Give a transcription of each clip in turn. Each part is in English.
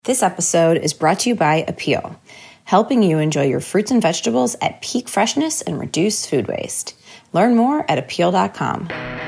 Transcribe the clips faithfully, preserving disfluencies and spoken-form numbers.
This episode is brought to you by Apeel, helping you enjoy your fruits and vegetables at peak freshness and reduce food waste. Learn more at apeel dot com.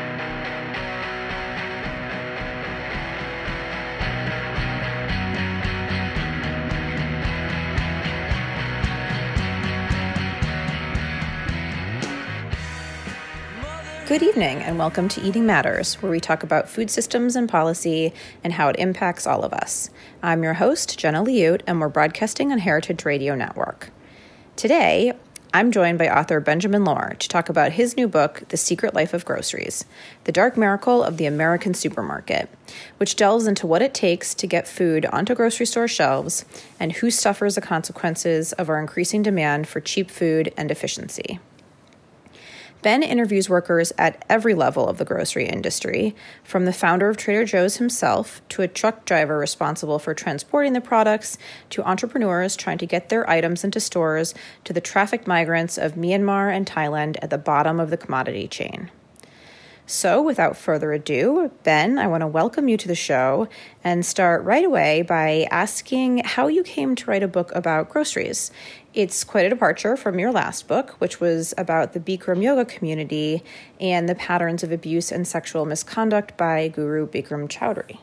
Good evening and welcome to Eating Matters, where we talk about food systems and policy and how it impacts all of us. I'm your host, Jenna Liut, and we're broadcasting on Heritage Radio Network. Today, I'm joined by author Benjamin Lohr to talk about his new book, The Secret Life of Groceries, The Dark Miracle of the American Supermarket, which delves into what it takes to get food onto grocery store shelves and who suffers the consequences of our increasing demand for cheap food and efficiency. Ben interviews workers at every level of the grocery industry, from the founder of Trader Joe's himself to a truck driver responsible for transporting the products to entrepreneurs trying to get their items into stores to the trafficked migrants of Myanmar and Thailand at the bottom of the commodity chain. So, without further ado, Ben, I want to welcome you to the show and start right away by asking how you came to write a book about groceries. It's quite a departure from your last book, which was about the Bikram yoga community and the patterns of abuse and sexual misconduct by Guru Bikram Choudhury.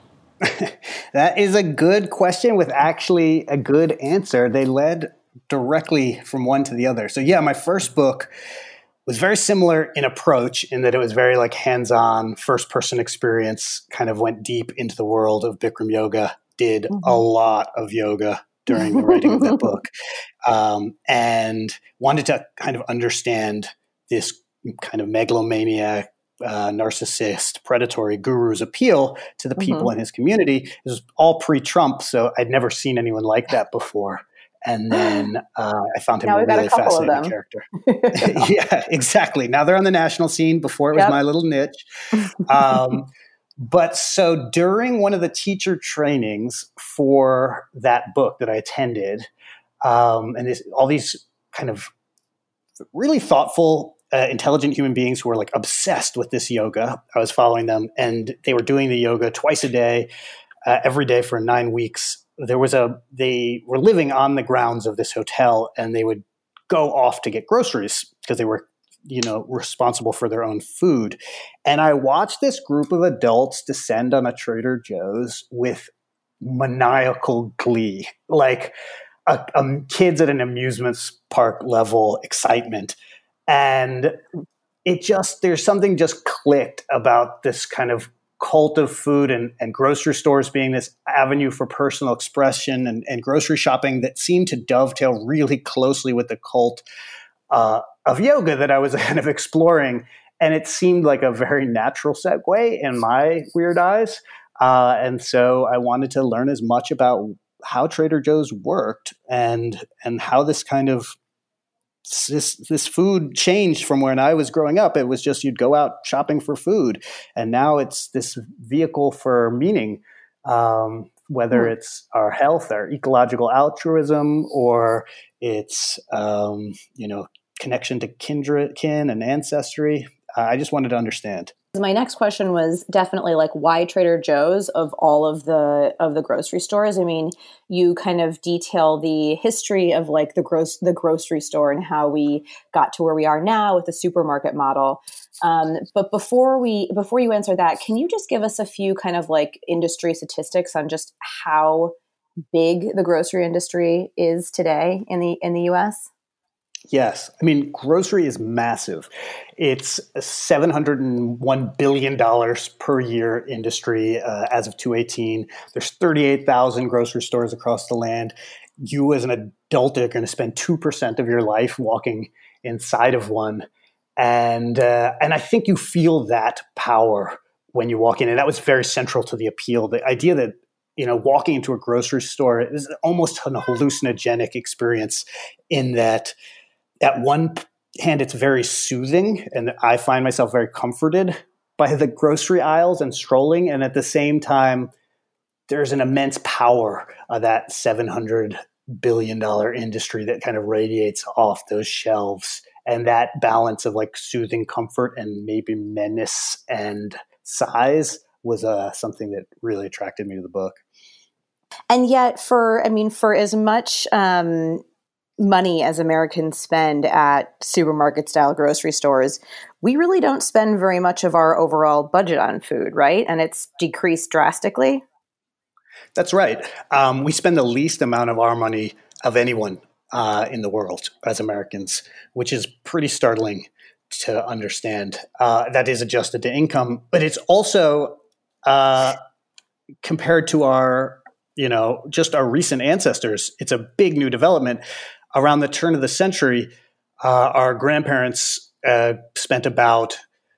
That is a good question with actually a good answer. They led directly from one to the other. So yeah, my first book was very similar in approach in that it was very like hands-on, first-person experience, kind of went deep into the world of Bikram yoga, did mm-hmm. a lot of yoga during the writing of that book, um, and wanted to kind of understand this kind of megalomaniac, uh, narcissist, predatory guru's appeal to the people mm-hmm. in his community. It was all pre-Trump, so I'd never seen anyone like that before. And then uh, I found him now a really got a fascinating character. Yeah, exactly. Now they're on the national scene. Before it was yep. my little niche. Um, but so during one of the teacher trainings for that book that I attended, um, and this, all these kind of really thoughtful, uh, intelligent human beings who were like obsessed with this yoga, I was following them, and they were doing the yoga twice a day, uh, every day for nine weeks. There was a, they were living on the grounds of this hotel, and they would go off to get groceries because they were, you know, responsible for their own food. And I watched this group of adults descend on a Trader Joe's with maniacal glee, like a, a kids at an amusement park level excitement. And it just, there's something just clicked about this kind of cult of food and, and grocery stores being this avenue for personal expression and, and grocery shopping that seemed to dovetail really closely with the cult uh, of yoga that I was kind of exploring. And it seemed like a very natural segue in my weird eyes. Uh, and so I wanted to learn as much about how Trader Joe's worked and and how this kind of This this food changed from when I was growing up. It was just you'd go out shopping for food, and now it's this vehicle for meaning, um, whether mm. it's our health, our ecological altruism, or it's um, you know connection to kindred, kin, and ancestry. Uh, I just wanted to understand. My next question was definitely like, why Trader Joe's of all of the of the grocery stores? I mean, you kind of detail the history of like the gross the grocery store and how we got to where we are now with the supermarket model. Um, but before we before you answer that, can you just give us a few kind of like industry statistics on just how big the grocery industry is today in the in the U S? Yes. I mean, grocery is massive. It's a seven hundred one billion dollars per year industry uh, as of two eighteen. There's thirty-eight thousand grocery stores across the land. You as an adult are going to spend two percent of your life walking inside of one. And, uh, and I think you feel that power when you walk in. And that was very central to the appeal. The idea that, you know, walking into a grocery store is almost an hallucinogenic experience in that at one hand, it's very soothing, and I find myself very comforted by the grocery aisles and strolling. And at the same time, there's an immense power of that seven hundred billion dollars industry that kind of radiates off those shelves. And that balance of like soothing comfort and maybe menace and size was uh, something that really attracted me to the book. And yet for, I mean, for as much um, money as Americans spend at supermarket style grocery stores, we really don't spend very much of our overall budget on food, right? And it's decreased drastically. That's right. Um, we spend the least amount of our money of anyone uh, in the world as Americans, which is pretty startling to understand. Uh, that is adjusted to income, but it's also uh, compared to our, you know, just our recent ancestors. It's a big new development. Around the turn of the century, uh, our grandparents uh, spent about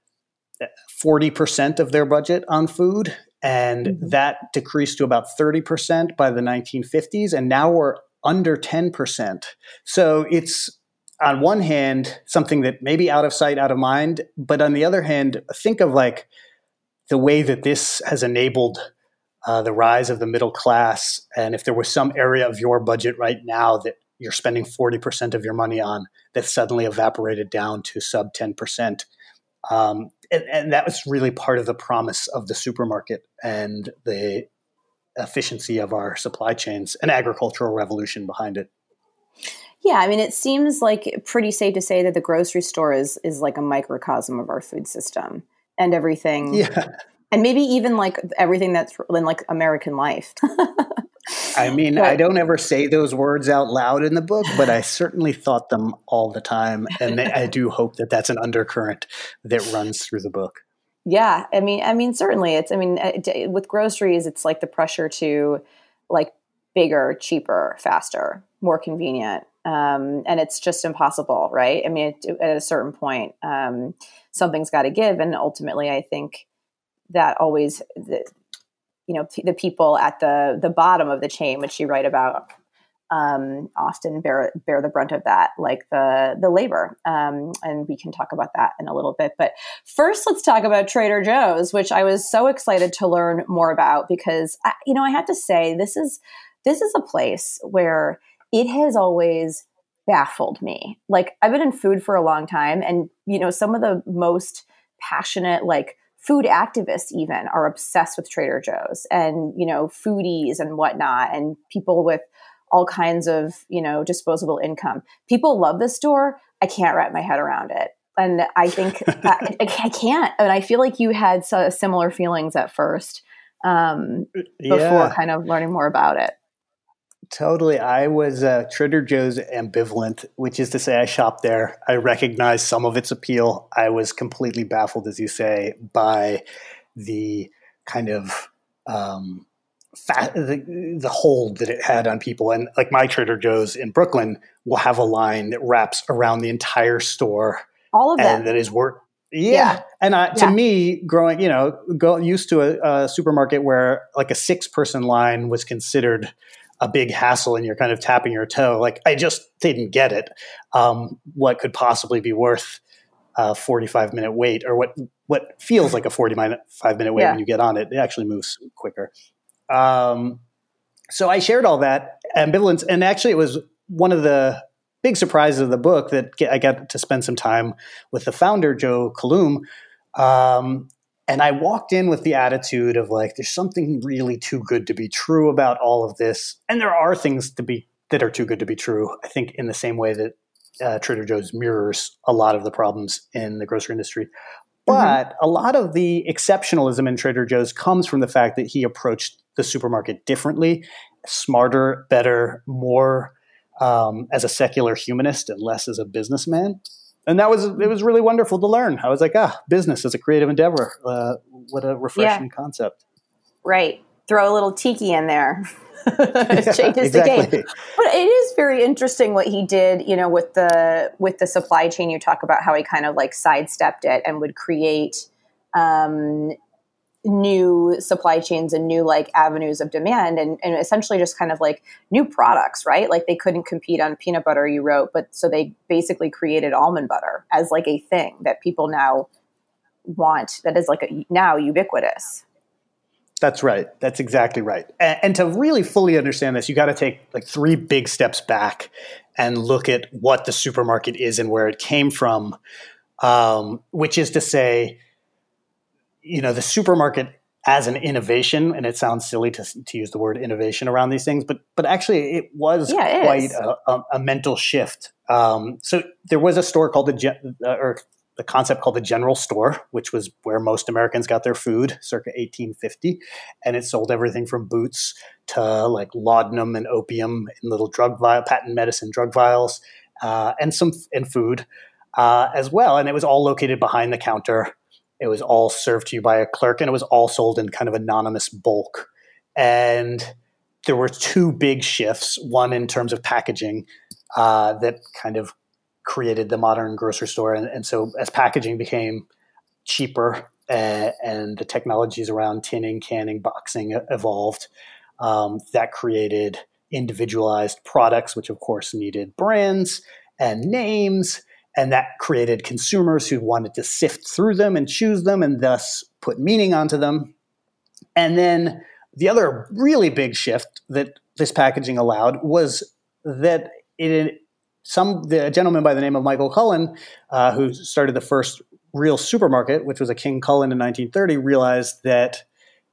forty percent of their budget on food. And mm-hmm. that decreased to about thirty percent by the nineteen fifties. And now we're under ten percent. So it's, on one hand, something that may be out of sight, out of mind. But on the other hand, think of like the way that this has enabled uh, the rise of the middle class. And if there was some area of your budget right now that you're spending forty percent of your money on that suddenly evaporated down to sub ten percent. Um, and, and that was really part of the promise of the supermarket and the efficiency of our supply chains, an agricultural revolution behind it. Yeah, I mean, it seems like pretty safe to say that the grocery store is is like a microcosm of our food system and everything. Yeah. And maybe even like everything that's in like American life. I mean, but, I don't ever say those words out loud in the book, but I certainly thought them all the time. And I do hope that that's an undercurrent that runs through the book. Yeah. I mean, I mean, certainly it's, I mean, with groceries, it's like the pressure to like bigger, cheaper, faster, more convenient. Um, and it's just impossible, right? I mean, it, at a certain point, um, something's got to give. And ultimately, I think that always, the, you know, the people at the the bottom of the chain, which you write about, um, often bear bear the brunt of that, like the the labor. Um, and we can talk about that in a little bit. But first, let's talk about Trader Joe's, which I was so excited to learn more about because, I, you know, I have to say this is this is a place where it has always baffled me. Like I've been in food for a long time, and you know, some of the most passionate, like food activists even are obsessed with Trader Joe's and, you know, foodies and whatnot, and people with all kinds of, you know, disposable income. People love this store. I can't wrap my head around it. And I think I, I can't. And I feel like you had so similar feelings at first um, before yeah. kind of learning more about it. Totally. I was uh, Trader Joe's ambivalent, which is to say I shopped there. I recognized some of its appeal. I was completely baffled, as you say, by the kind of um, fat, the, the hold that it had on people. And like my Trader Joe's in Brooklyn will have a line that wraps around the entire store. All of that. And that is work. Yeah. yeah. And uh, to yeah. me, growing, you know, go, used to a, a supermarket where like a six person line was considered a big hassle and you're kind of tapping your toe. Like I just didn't get it. Um, what could possibly be worth a forty-five minute wait, or what, what feels like a forty-five minute wait yeah. when you get on it. It actually moves quicker. Um, so I shared all that ambivalence. And actually it was one of the big surprises of the book that I got to spend some time with the founder, Joe Coulombe. Um, And I walked in with the attitude of like, there's something really too good to be true about all of this. And there are things to be that are too good to be true, I think, in the same way that uh, Trader Joe's mirrors a lot of the problems in the grocery industry. But mm-hmm. a lot of the exceptionalism in Trader Joe's comes from the fact that he approached the supermarket differently, smarter, better, more um, as a secular humanist and less as a businessman. And that was, it was really wonderful to learn. I was like, ah, business is a creative endeavor. Uh, what a refreshing yeah. concept. Right. Throw a little tiki in there. It yeah, changes exactly. the game. But it is very interesting what he did, you know, with the, with the supply chain. You talk about how he kind of like sidestepped it and would create um, new supply chains and new like avenues of demand and, and essentially just kind of like new products, right? Like they couldn't compete on peanut butter, you wrote, but so they basically created almond butter as like a thing that people now want, that is like a, now ubiquitous. That's right. That's exactly right. And, and to really fully understand this, you got to take like three big steps back and look at what the supermarket is and where it came from, um, which is to say, you know, the supermarket as an innovation, and it sounds silly to, to use the word innovation around these things, but but actually it was yeah, it quite a, a, a mental shift. Um, so there was a store called the uh, or the concept called the general store, which was where most Americans got their food, circa eighteen fifty, and it sold everything from boots to like laudanum and opium in little drug vial, patent medicine drug vials, uh, and some and food uh, as well. And it was all located behind the counter. It was all served to you by a clerk, and it was all sold in kind of anonymous bulk. And there were two big shifts, one in terms of packaging uh, that kind of created the modern grocery store. And, and so as packaging became cheaper uh, and the technologies around tinning, canning, boxing evolved, um, that created individualized products, which of course needed brands and names. And that created consumers who wanted to sift through them and choose them and thus put meaning onto them. And then the other really big shift that this packaging allowed was that it some the gentleman by the name of Michael Cullen, uh, who started the first real supermarket, which was a King Cullen in nineteen thirty, realized that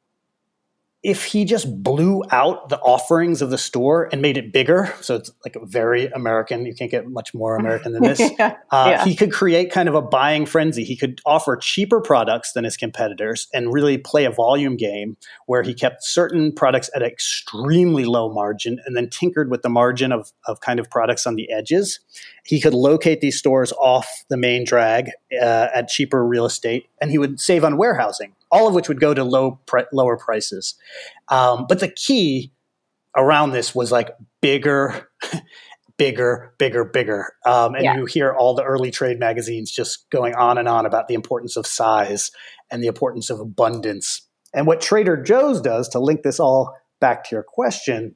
if he just blew out the offerings of the store and made it bigger, so it's like a very American, you can't get much more American than this, yeah, uh, yeah. he could create kind of a buying frenzy. He could offer cheaper products than his competitors and really play a volume game where he kept certain products at an extremely low margin and then tinkered with the margin of, of kind of products on the edges. He could locate these stores off the main drag uh, at cheaper real estate, and he would save on warehousing, all of which would go to low pre- lower prices. Um, but the key around this was like bigger, bigger, bigger, bigger. Um, and yeah. you hear all the early trade magazines just going on and on about the importance of size and the importance of abundance. And what Trader Joe's does, to link this all back to your question,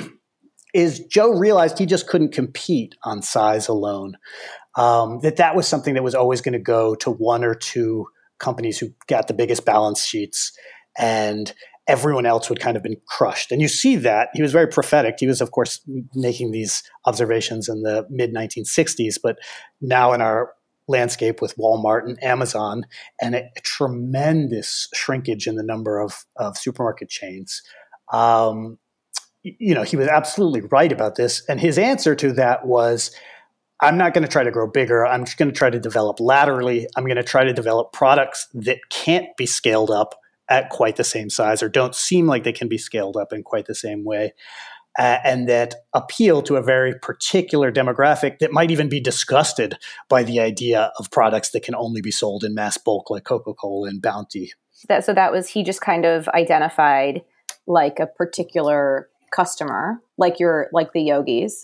is Joe realized he just couldn't compete on size alone. Um, that that was something that was always going to go to one or two companies who got the biggest balance sheets, and everyone else would kind of been crushed. And you see that. He was very prophetic. He was, of course, making these observations in the mid nineteen sixties, but now in our landscape with Walmart and Amazon and a, a tremendous shrinkage in the number of, of supermarket chains, um, you know, he was absolutely right about this. And his answer to that was, I'm not going to try to grow bigger. I'm just going to try to develop laterally. I'm going to try to develop products that can't be scaled up at quite the same size or don't seem like they can be scaled up in quite the same way, uh, and that appeal to a very particular demographic that might even be disgusted by the idea of products that can only be sold in mass bulk like Coca-Cola and Bounty. That, so that was, he just kind of identified like a particular customer, like your like the yogis,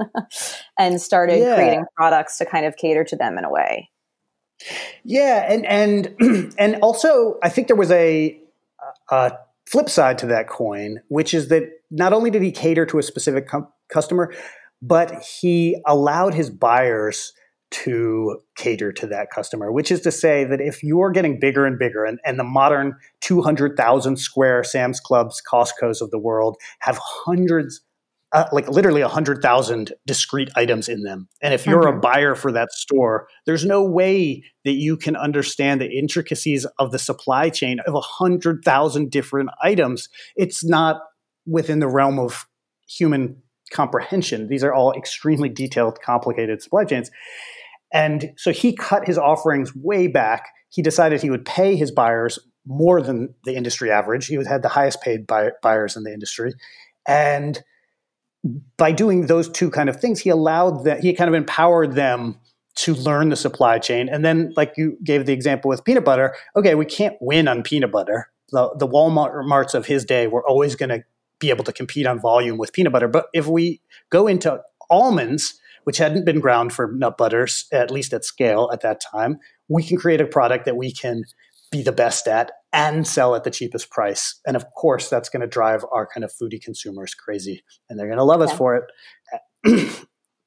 and started yeah. creating products to kind of cater to them in a way. Yeah, and and and also I think there was a, a flip side to that coin, which is that not only did he cater to a specific com- customer, but he allowed his buyers to cater to that customer, which is to say that if you're getting bigger and bigger, and, and the modern two hundred thousand square Sam's Clubs, Costco's of the world have hundreds, uh, like literally one hundred thousand discrete items in them. And if you're mm-hmm. a buyer for that store, there's no way that you can understand the intricacies of the supply chain of one hundred thousand different items. It's not within the realm of human comprehension. These are all extremely detailed, complicated supply chains. And so he cut his offerings way back. He decided he would pay his buyers more than the industry average. He had the highest paid buy- buyers in the industry. And by doing those two kind of things, he allowed that, he kind of empowered them to learn the supply chain. And then, like you gave the example with peanut butter, okay, we can't win on peanut butter. The, the Walmarts of his day were always going to be able to compete on volume with peanut butter. But if we go into almonds, which hadn't been ground for nut butters, at least at scale at that time, we can create a product that we can be the best at and sell at the cheapest price. And of course, that's going to drive our kind of foodie consumers crazy, and they're going to love us yeah. for it.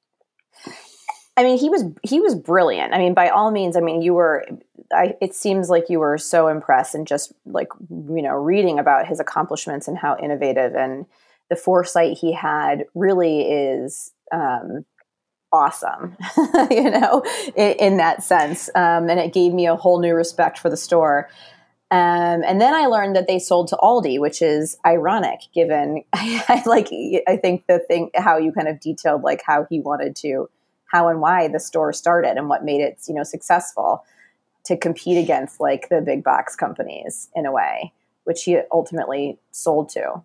I mean, he was he was brilliant. I mean, by all means, I mean, you were, I, it seems like you were so impressed and just like, you know, reading about his accomplishments and how innovative and the foresight he had really is um, awesome, you know, in, in that sense. Um, and it gave me a whole new respect for the store. Um, and then I learned that they sold to Aldi, which is ironic given I, I like, I think the thing, how you kind of detailed like how he wanted to, how and why the store started and what made it, you know, successful to compete against like the big box companies in a way, which he ultimately sold to.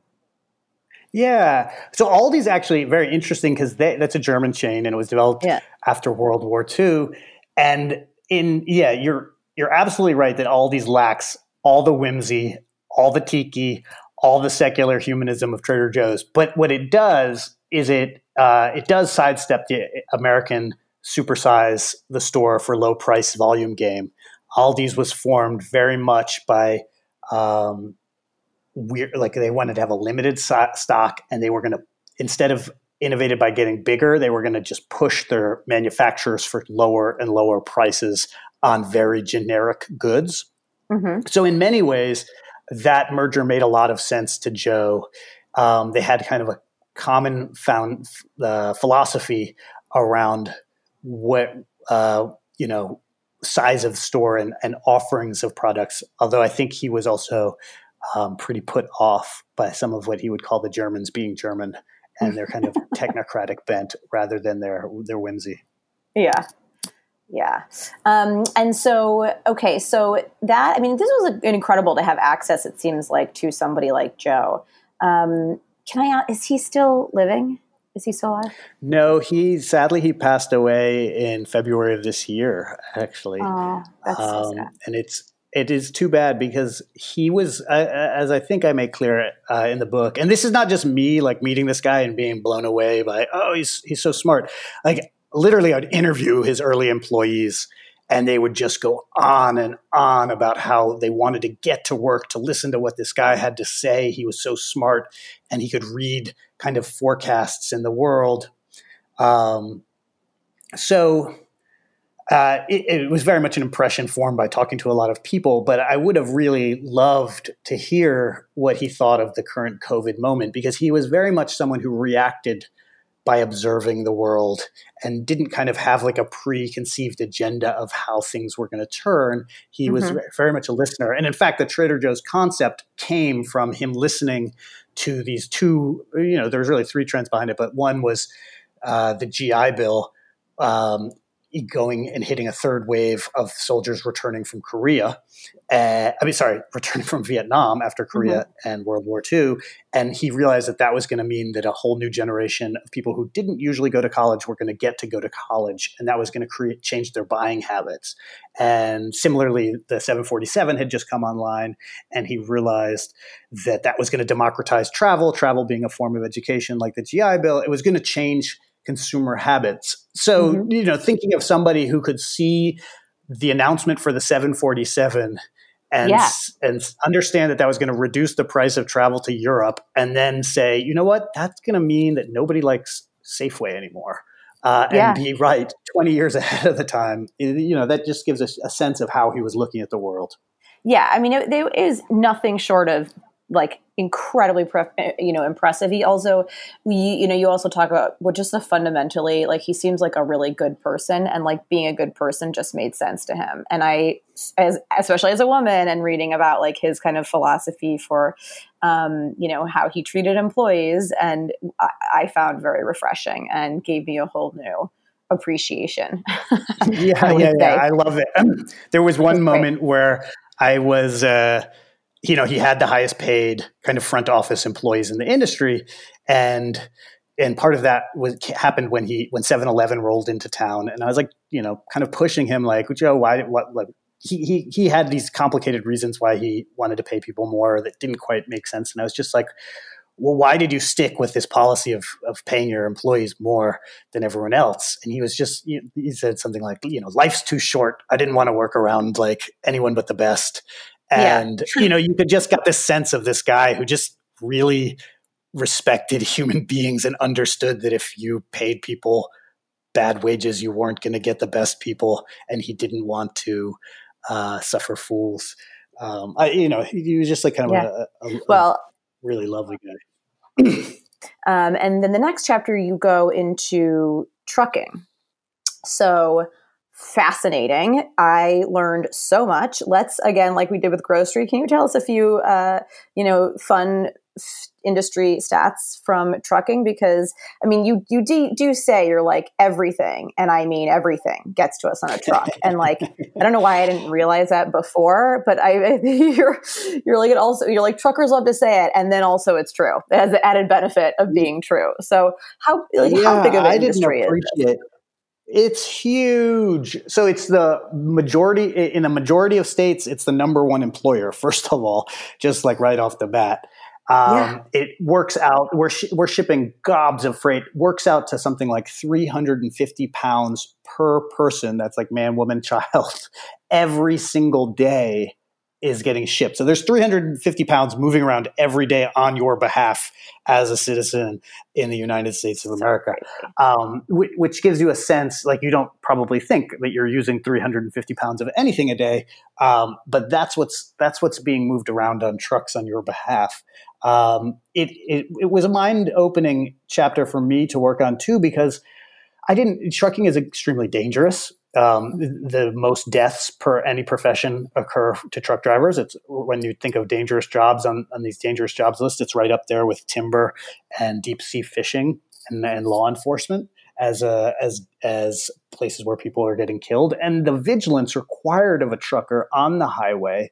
Yeah. So Aldi's actually very interesting because that's a German chain and it was developed yeah. after World War Two. And in, yeah, you're, you're absolutely right that Aldi's lacks all the whimsy, all the tiki, all the secular humanism of Trader Joe's. But what it does is it uh, it does sidestep the American supersize the store for low price volume game. Aldi's was formed very much by um, weird, like they wanted to have a limited so- stock, and they were going to, instead of innovated by getting bigger, they were going to just push their manufacturers for lower and lower prices on very generic goods. Mm-hmm. So in many ways, that merger made a lot of sense to Joe. Um, they had kind of a common found uh, philosophy around what, uh, you know, size of store and, and offerings of products. Although I think he was also um, pretty put off by some of what he would call the Germans being German and their kind of technocratic bent rather than their their whimsy. Yeah. Yeah. Um, and so, okay, so that, I mean, this was incredible to have access, it seems like, to somebody like Joe. Um, can I ask, is he still living? Is he still alive? No, he, sadly, he passed away in February of this year, actually. Oh, that's um, so sad. And it's, it is too bad because he was, uh, as I think I made clear uh, in the book, and this is not just me like meeting this guy and being blown away by, oh, he's he's so smart. Like literally I'd interview his early employees and they would just go on and on about how they wanted to get to work to listen to what this guy had to say. He was so smart and he could read kind of forecasts in the world. Um, so uh, it, it was very much an impression formed by talking to a lot of people, but I would have really loved to hear what he thought of the current COVID moment because he was very much someone who reacted by observing the world and didn't kind of have like a preconceived agenda of how things were going to turn. He mm-hmm. was very much a listener. And in fact, the Trader Joe's concept came from him listening to these two, you know, there's really three trends behind it, but one was uh, the G I Bill um, going and hitting a third wave of soldiers returning from Korea. Uh, I mean, sorry, returning from Vietnam after Korea mm-hmm. and World War Two. And he realized that that was going to mean that a whole new generation of people who didn't usually go to college were going to get to go to college. And that was going to create, change their buying habits. And similarly, the seven forty-seven had just come online and he realized that that was going to democratize travel, travel being a form of education like the G I Bill. It was going to change consumer habits. So, mm-hmm. you know, thinking of somebody who could see the announcement for the seven forty-seven and, yeah. and understand that that was going to reduce the price of travel to Europe and then say, you know what, that's going to mean that nobody likes Safeway anymore. Uh, and yeah. be right twenty years ahead of the time. You know, that just gives us a sense of how he was looking at the world. Yeah. I mean, it, it is nothing short of like incredibly, you know, impressive. He also, we, you know, you also talk about well, just the fundamentally, like he seems like a really good person, and like being a good person just made sense to him. And I, as especially as a woman, and reading about like his kind of philosophy for, um, you know, how he treated employees, and I, I found very refreshing and gave me a whole new appreciation. yeah, I yeah, yeah, I love it. There was one moment great. where I was. Uh, You know, he had the highest paid kind of front office employees in the industry. And and part of that was happened when he when seven eleven rolled into town. And I was like, you know, kind of pushing him like, Joe, why what like he he he had these complicated reasons why he wanted to pay people more that didn't quite make sense. And I was just like, well, why did you stick with this policy of of paying your employees more than everyone else? And he was just he said something like, you know, life's too short. I didn't want to work around like anyone but the best. And, yeah. you know, you could just get this sense of this guy who just really respected human beings and understood that if you paid people bad wages, you weren't going to get the best people. And he didn't want to uh, suffer fools. Um, I, you know, he, he was just like kind of yeah. a, a, a well, really lovely guy. um, and then the next chapter, you go into trucking. So fascinating. I learned so much. Let's, again, like we did with grocery, can you tell us a few, uh, you know, fun f- industry stats from trucking? Because, I mean, you you do, do say you're like everything, and I mean everything gets to us on a truck. And like, I don't know why I didn't realize that before, but I you're you're like it also you're like truckers love to say it, and then also it's true. It has the added benefit of being true. So how like, yeah, how big of an I industry didn't is this? appreciate. It's huge. So it's the majority in a majority of states. It's the number one employer. First of all, just like right off the bat, um, Yeah. it works out. We're sh- we're shipping gobs of freight. Works out to something like three hundred fifty pounds per person. That's like man, woman, child. Every single day is getting shipped. So there's three hundred fifty pounds moving around every day on your behalf as a citizen in the United States of America, um, which, which gives you a sense, like you don't probably think that you're using three hundred fifty pounds of anything a day, um, but that's what's that's what's being moved around on trucks on your behalf. Um, it, it it was a mind-opening chapter for me to work on too, because I didn't. Trucking is extremely dangerous. Um, the most deaths per any profession occur to truck drivers. It's when you think of dangerous jobs on, on these dangerous jobs list, it's right up there with timber and deep sea fishing and, and law enforcement as a, as as places where people are getting killed. And the vigilance required of a trucker on the highway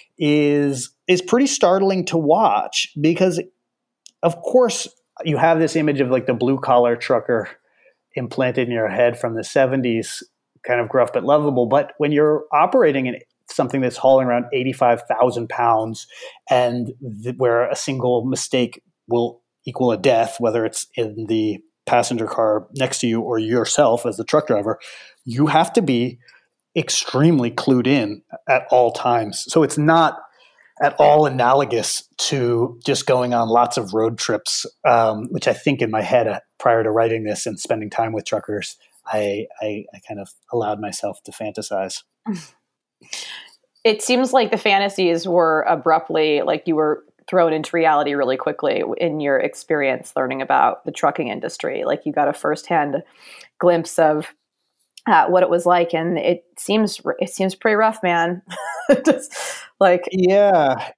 is is pretty startling to watch, because, of course, you have this image of like the blue collar trucker implanted in your head from the seventies, kind of gruff but lovable. But when you're operating in something that's hauling around eighty-five thousand pounds and th- where a single mistake will equal a death, whether it's in the passenger car next to you or yourself as the truck driver, you have to be extremely clued in at all times. So it's not at all analogous to just going on lots of road trips, um, which I think in my head uh, prior to writing this and spending time with truckers, I, I, I kind of allowed myself to fantasize. It seems like the fantasies were abruptly, like you were thrown into reality really quickly in your experience learning about the trucking industry. Like you got a firsthand glimpse of uh, what it was like, and it seems it seems pretty rough, man. Just like yeah,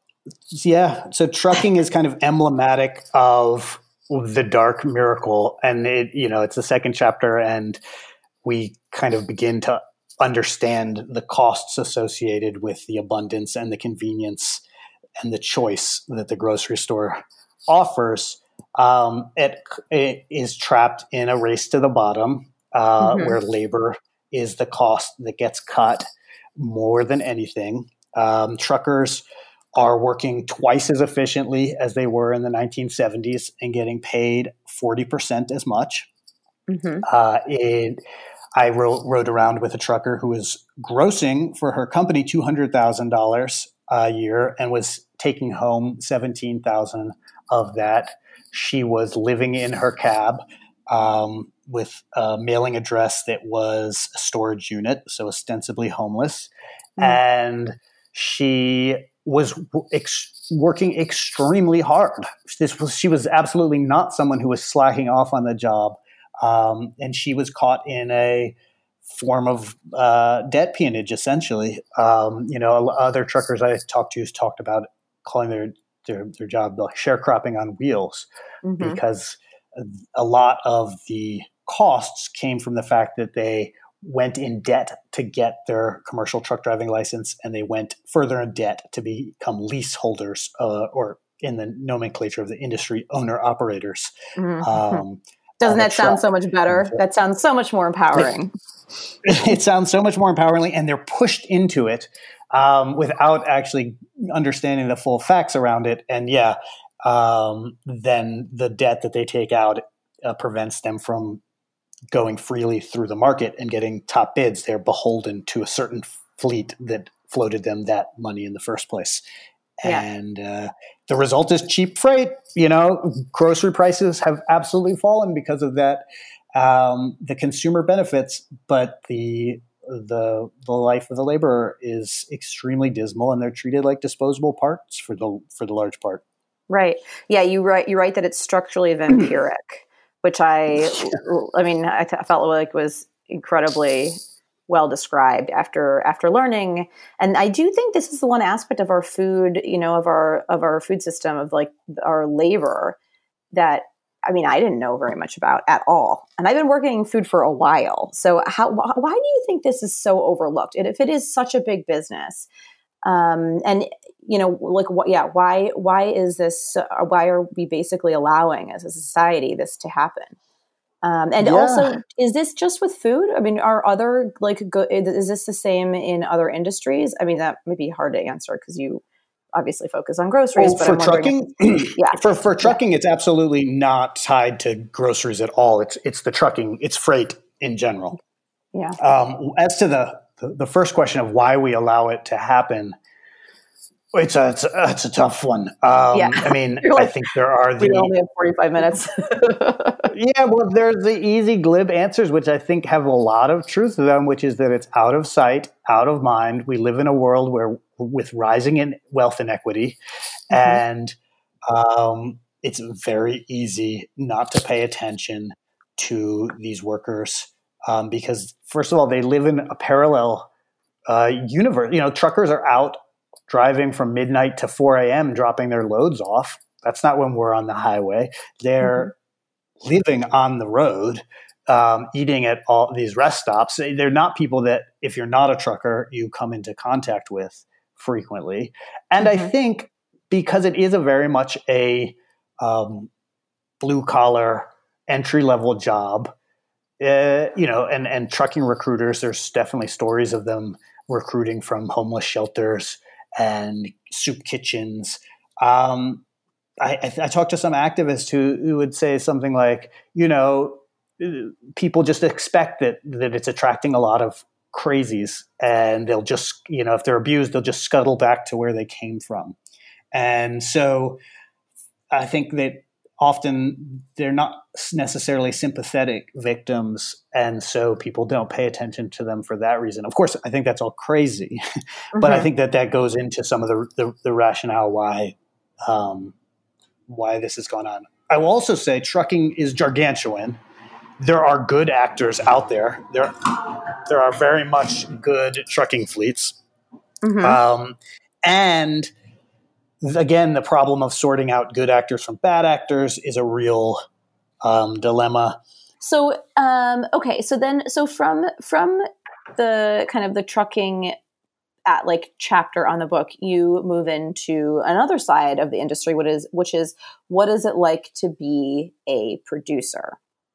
yeah. So trucking is kind of emblematic of the dark miracle, and it, you know, it's the second chapter, and we kind of begin to understand the costs associated with the abundance and the convenience and the choice that the grocery store offers. Um, it, it is trapped in a race to the bottom, uh, mm-hmm. where labor is the cost that gets cut more than anything. Um, truckers are working twice as efficiently as they were in the nineteen seventies and getting paid forty percent as much. Mm-hmm. Uh, it, I rode, rode around with a trucker who was grossing for her company two hundred thousand dollars a year and was taking home seventeen thousand dollars of that. She was living in her cab um, with a mailing address that was a storage unit, so ostensibly homeless. Mm. And she was ex- working extremely hard. This was, she was absolutely not someone who was slacking off on the job. Um, and she was caught in a form of uh, debt peonage, essentially. Um, you know, other truckers I talked to talked about calling their their, their job like sharecropping on wheels, mm-hmm. because a lot of the costs came from the fact that they went in debt to get their commercial truck driving license, and they went further in debt to become leaseholders, uh, or in the nomenclature of the industry, owner operators. Mm-hmm. Um, Doesn't that sound so much better? That sounds so much more empowering. It, it sounds so much more empowering, and they're pushed into it um, without actually understanding the full facts around it. And yeah, um, then the debt that they take out uh, prevents them from going freely through the market and getting top bids. They're beholden to a certain fleet that floated them that money in the first place. Yeah. And uh, the result is cheap freight. You know, grocery prices have absolutely fallen because of that. Um, the consumer benefits, but the the the life of the laborer is extremely dismal, and they're treated like disposable parts for the for the large part. Right. Yeah. You write. You write that it's structurally vampiric, which I, I mean, I, t- I felt like was incredibly well described after after learning. And I do think this is the one aspect of our food, you know, of our of our food system, of like our labor, that I mean, I didn't know very much about at all. And I've been working in food for a while. So how why do you think this is so overlooked? And if it is such a big business, um, and you know, like what? Yeah, why why is this? Uh, why are we basically allowing as a society this to happen? Um, and yeah. also, is this just with food? I mean, are other like go, is this the same in other industries? I mean, that may be hard to answer because you obviously focus on groceries. Well, but for I'm trucking, yeah, for for trucking, yeah. it's absolutely not tied to groceries at all. It's it's the trucking, it's freight in general. Yeah. Um, as to the the first question of why we allow it to happen. It's a, it's a, it's a tough one. Um, yeah. I mean, like, I think there are the... We only have forty-five minutes. Yeah, well, there's the easy, glib answers, which I think have a lot of truth to them, which is that it's out of sight, out of mind. We live in a world where, with rising in wealth inequity, mm-hmm. and um, it's very easy not to pay attention to these workers um, because, first of all, they live in a parallel uh, universe. You know, truckers are out driving from midnight to four a.m. dropping their loads off. That's not when we're on the highway. They're mm-hmm. living on the road, um, eating at all these rest stops. They're not people that, if you're not a trucker, you come into contact with frequently. And mm-hmm. I think because it is a very much a um, blue-collar, entry-level job, uh, you know, and, and trucking recruiters, there's definitely stories of them recruiting from homeless shelters and soup kitchens. Um, I, I, I talked to some activists who, who would say something like, you know, people just expect that that it's attracting a lot of crazies, and they'll just, you know, if they're abused, they'll just scuttle back to where they came from. And so I think that often they're not necessarily sympathetic victims, and so people don't pay attention to them for that reason. Of course, I think that's all crazy, mm-hmm. but I think that that goes into some of the the, the rationale why um, why this has gone on. I will also say trucking is gargantuan. There are good actors out there. There, there are very much good trucking fleets, mm-hmm. um, and again, the problem of sorting out good actors from bad actors is a real um, dilemma. So, um, okay, so then, so from from the kind of the trucking at like chapter on the book, you move into another side of the industry, which is which is what is it like to be a producer?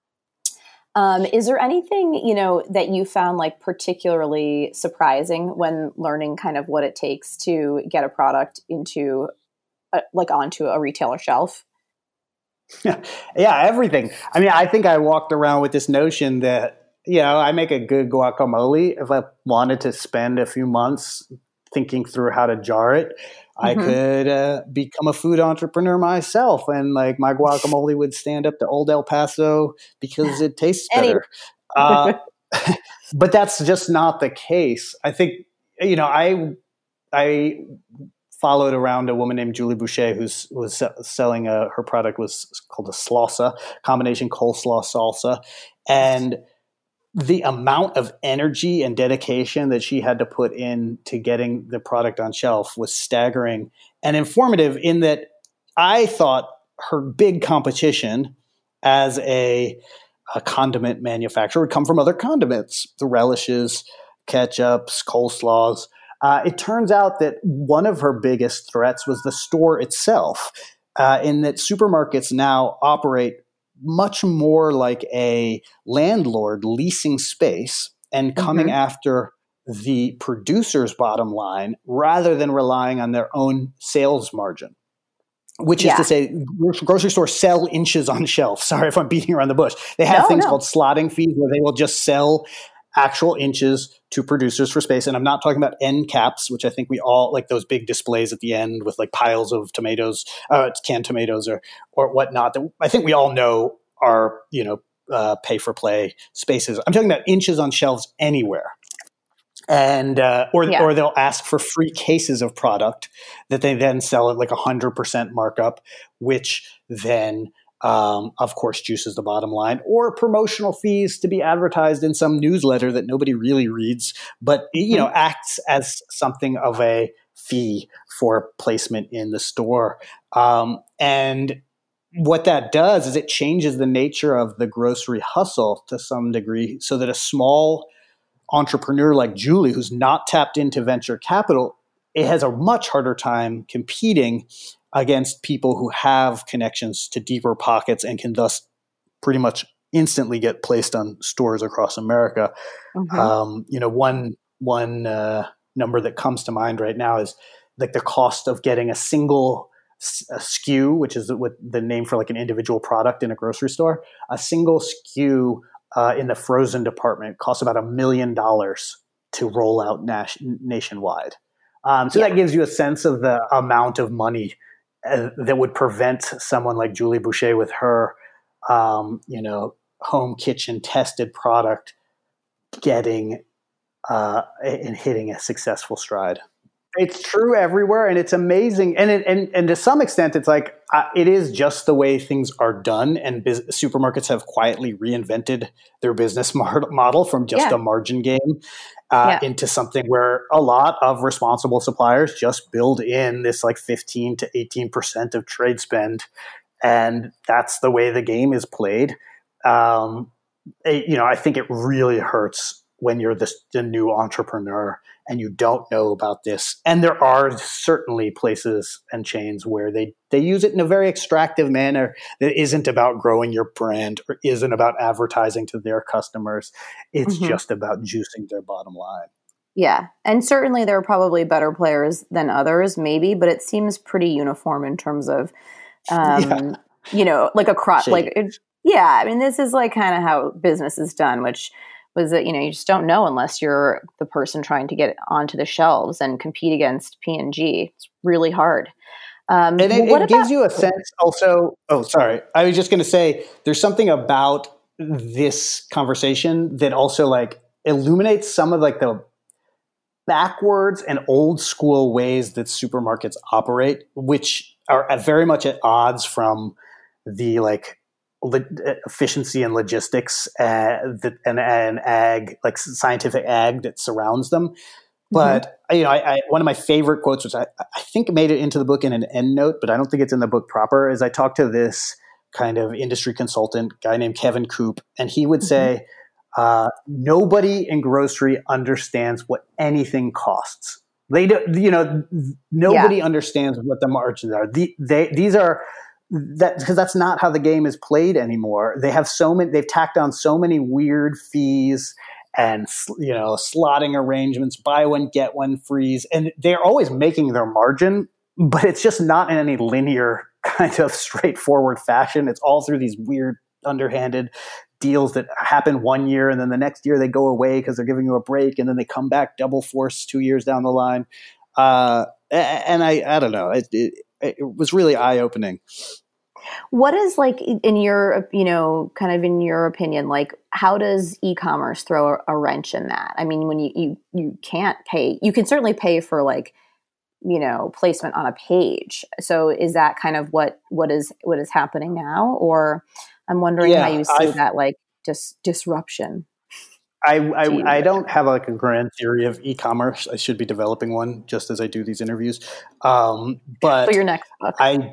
Um, is there anything, you know, that you found like particularly surprising when learning kind of what it takes to get a product into a, like onto a retailer shelf? Yeah, yeah, everything. I mean, I think I walked around with this notion that, you know, I make a good guacamole. If I wanted to spend a few months thinking through how to jar it, I mm-hmm. could uh, become a food entrepreneur myself, and like my guacamole would stand up to Old El Paso because it tastes better. uh, but that's just not the case. I think, you know, I I followed around a woman named Julie Boucher who's was selling a, her product was called a salsa, combination coleslaw salsa, and the amount of energy and dedication that she had to put in to getting the product on shelf was staggering and informative, in that I thought her big competition as a, a condiment manufacturer would come from other condiments, the relishes, ketchups, coleslaws. Uh, it turns out that one of her biggest threats was the store itself, uh, in that supermarkets now operate much more like a landlord leasing space and coming mm-hmm. after the producer's bottom line rather than relying on their own sales margin, which yeah. is to say grocery stores sell inches on shelf. Sorry if I'm beating around the bush. They have no, things no. called slotting fees where they will just sell actual inches to producers for space. And I'm not talking about end caps, which I think we all like, those big displays at the end with like piles of tomatoes, uh, canned tomatoes or, or whatnot that I think we all know are, you know, uh, pay for play spaces. I'm talking about inches on shelves anywhere. And, uh, or, yeah. or they'll ask for free cases of product that they then sell at like a hundred percent markup, which then, um, of course, juices the bottom line, or promotional fees to be advertised in some newsletter that nobody really reads, but, you know, acts as something of a fee for placement in the store. Um, and what that does is it changes the nature of the grocery hustle to some degree, so that a small entrepreneur like Julie, who's not tapped into venture capital, it has a much harder time competing against people who have connections to deeper pockets and can thus pretty much instantly get placed on stores across America. Mm-hmm. Um, you know, one one uh, number that comes to mind right now is like the cost of getting a single a S K U, which is what the name for like an individual product in a grocery store. A single S K U uh, in the frozen department costs about a million dollars to roll out nas- nationwide. Um, so yeah. That gives you a sense of the amount of money uh, that would prevent someone like Julie Boucher with her, um, you know, home kitchen tested product getting uh, and hitting a successful stride. It's true everywhere, and it's amazing. And it, and and to some extent, it's like uh, it is just the way things are done. And biz- supermarkets have quietly reinvented their business mar- model from just yeah. a margin game uh, yeah. into something where a lot of responsible suppliers just build in this like fifteen to eighteen percent of trade spend, and that's the way the game is played. Um, it, you know, I think it really hurts when you're the, the new entrepreneur and you don't know about this. And there are certainly places and chains where they, they use it in a very extractive manner that isn't about growing your brand or isn't about advertising to their customers. It's mm-hmm. just about juicing their bottom line. Yeah. And certainly there are probably better players than others, maybe, but it seems pretty uniform in terms of, um, yeah. you know, like across, like, it, yeah, I mean, this is like kind of how business is done, which was that, you know, you just don't know unless you're the person trying to get it onto the shelves and compete against P and G. It's really hard. Um, and it, well, it about- gives you a sense also, oh, sorry. I was just going to say, there's something about this conversation that also like illuminates some of like the backwards and old school ways that supermarkets operate, which are very much at odds from the like efficiency and logistics uh, that, and, and ag, like scientific ag that surrounds them. But mm-hmm. you know, I, I, one of my favorite quotes, which I, I think made it into the book in an endnote, but I don't think it's in the book proper, is I talked to this kind of industry consultant guy named Kevin Coop, and he would mm-hmm. say, uh, nobody in grocery understands what anything costs. They do, you know, nobody yeah. understands what the margins are. The, they, these are that because that's not how the game is played anymore. They have so many. They've tacked on so many weird fees and, you know, slotting arrangements, buy one get one frees, and they're always making their margin, but it's just not in any linear kind of straightforward fashion. It's all through these weird underhanded deals that happen one year and then the next year they go away because they're giving you a break, and then they come back double force two years down the line. Uh, and I, I don't know. It, it, it was really eye-opening. What is like in your, you know, kind of in your opinion, like how does e-commerce throw a, a wrench in that? I mean, when you, you, you can't pay, you can certainly pay for like, you know, placement on a page. So is that kind of what, what is, what is happening now? Or I'm wondering yeah, how you see I've, that like just disruption. I, I, I don't have like a grand theory of e-commerce. I should be developing one just as I do these interviews. Um, but for your next book. I,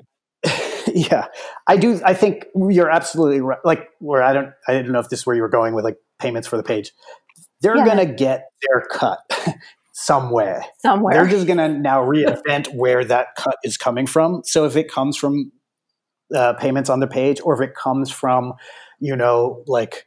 yeah, I do. I think you're absolutely right. Like where I don't, I don't know if this is where you were going with like payments for the page. They're yeah. going to get their cut some way. Somewhere. They're just going to now reinvent where that cut is coming from. So if it comes from uh, payments on the page, or if it comes from, you know, like,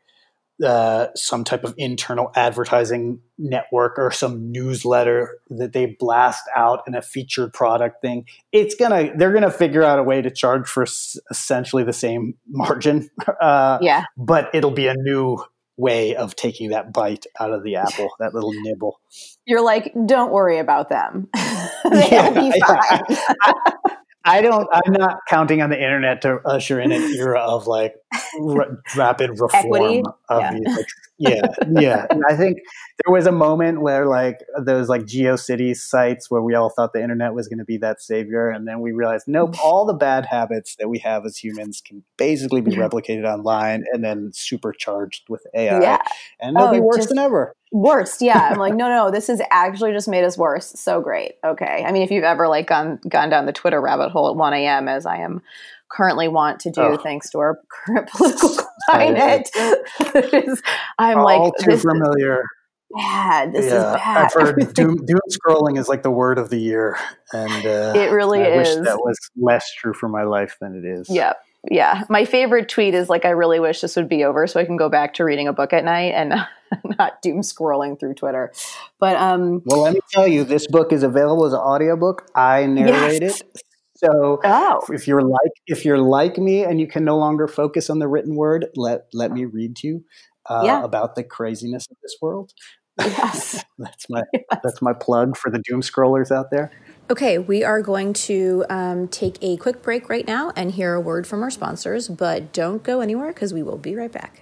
Uh, some type of internal advertising network or some newsletter that they blast out in a featured product thing, it's gonna they're gonna figure out a way to charge for s- essentially the same margin. Uh, yeah, but it'll be a new way of taking that bite out of the apple, that little nibble. You're like, don't worry about them. They'll yeah, be fine. I, I don't. I'm not counting on the internet to usher in an era of like r- rapid reform Equity. of Yeah. the, like, yeah, yeah. And I think there was a moment where like those like GeoCities sites where we all thought the internet was going to be that savior, and then we realized, nope, all the bad habits that we have as humans can basically be replicated online and then supercharged with A I, Yeah. and it'll Oh, be worse just than ever. Worst. Yeah. I'm like, no, no, this has actually just made us worse. So great. Okay. I mean, if you've ever like gone, gone down the Twitter rabbit hole at one a.m. as I am currently want to do, oh. thanks to our current political climate, is, I'm all like, too this familiar. Is bad. This yeah, is bad. I've heard doom, doom scrolling is like the word of the year. And uh, it really I is. wish that was less true for my life than it is. Yeah. Yeah. My favorite tweet is like, I really wish this would be over so I can go back to reading a book at night and not doom scrolling through Twitter. But um, well, let me tell you, this book is available as an audiobook. I narrate yes. it. So oh. if you're like if you're like me and you can no longer focus on the written word, let let me read to you uh, yeah. about the craziness of this world. Yes. that's my yes. that's my plug for the doom scrollers out there. Okay, we are going to um, take a quick break right now and hear a word from our sponsors, but don't go anywhere because we will be right back.